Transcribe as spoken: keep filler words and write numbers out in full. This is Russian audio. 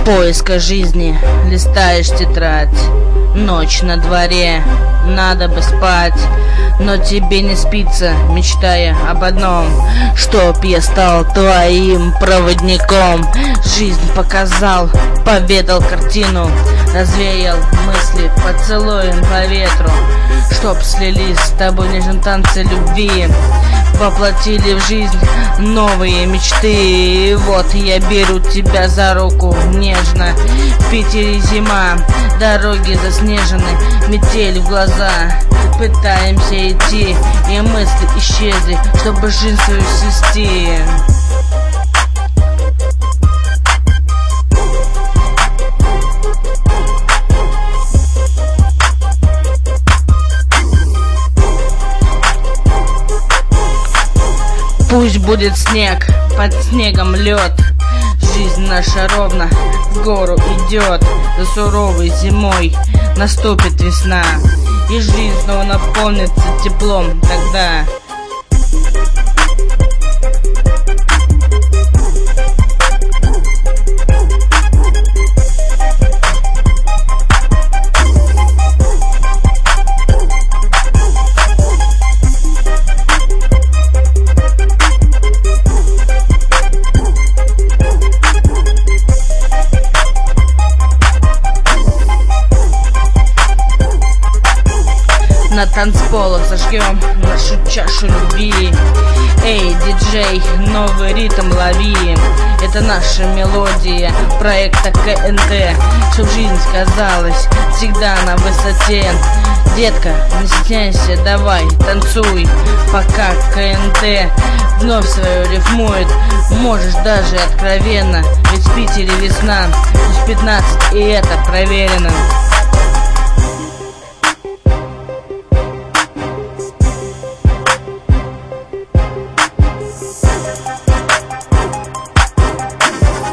поиска жизни листаешь тетрадь. Ночь на дворе, надо бы спать, но тебе не спится, мечтая об одном, чтоб я стал твоим проводником. Жизнь показал, поведал картину, развеял мысли поцелуем по ветру, чтоб слились с тобой нежные танцы любви, воплотили в жизнь новые мечты. И вот я беру тебя за руку нежно. В Питере зима, дороги заснежены, метель в глаза. Пытаемся идти, и мысли исчезли, чтобы жизнь свою свести. Пусть будет снег, под снегом лед. Жизнь наша ровно в гору идет. За суровой зимой наступит весна, и жизнь снова наполнится теплом тогда. На танцполах зажгем нашу чашу любви. Эй, диджей, новый ритм лови. Это наша мелодия проекта КНТ, чтоб жизнь казалась всегда на высоте. Детка, не стесняйся, давай, танцуй, пока КНТ вновь свою рифмует. Можешь даже откровенно, ведь в Питере весна, плюс пятнадцать, и это проверено.